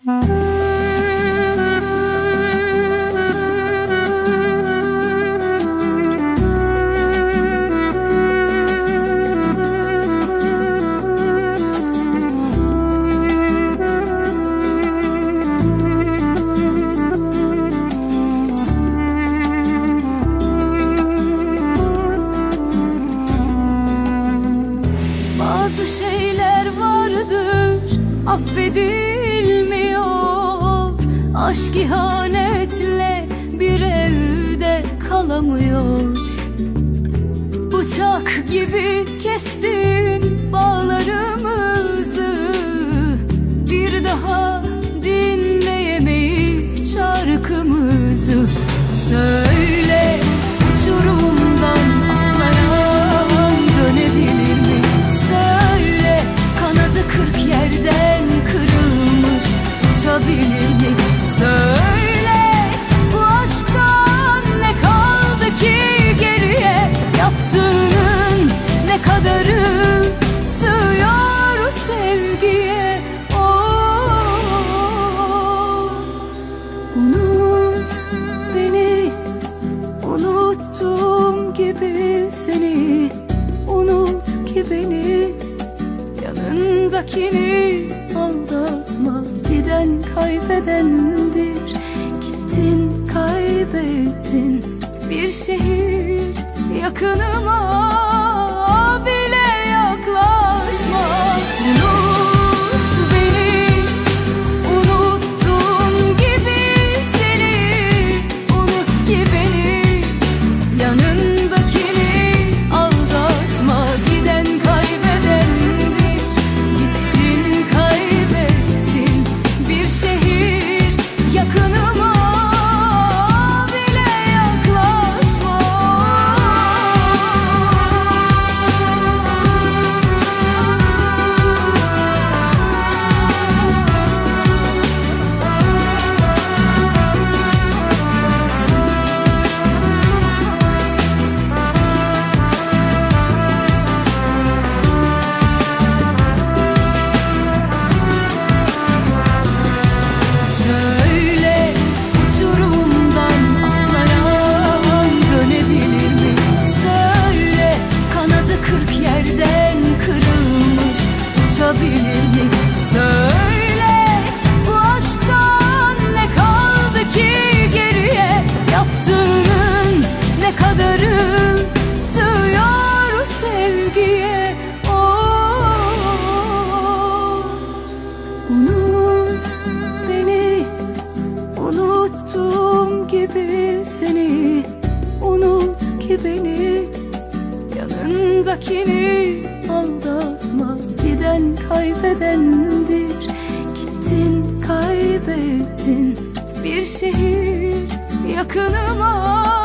Bazı şeyler vardır, affedilmiyor. Aşk ihanetle bir evde kalamıyor. Bıçak gibi kestin bağlarımızı, bir daha dinleyemeyiz şarkımızı. Söyle, uçurumdan atlayan dönebilir mi? Söyle, kanadı 40 yerden kırılmış uçabilir mi? Söyle, bu aşktan ne kaldı ki geriye? Yaptığının ne kadarı sığıyor sevgiye? Unut beni, unuttuğum gibi seni. Unut ki beni, yanındakini aldatma. Giden kaybedendir, gittin kaybettin. Bir şehir yakınıma bile yaklaşma. Unut beni, unuttuğum gibi seni. Unut ki beni, yanındakini aldatma. Giden kaybedendir, gittin kaybettin. Bir şehir yakınıma bile yaklaşma. Söyle, uçurumdan atlayan dönebilir mi? Söyle, kanadı 40 yerden kırılmış uçabilir mi? Söyle, bu aşktan ne kaldı ki geriye? Yaptığının ne kadarı sığıyor sevgiye? Unut beni, unuttuğum gibi seni. Unut ki beni, yanındakini aldatma. Giden kaybedendir, gittin kaybettin. Bir şehir yakınıma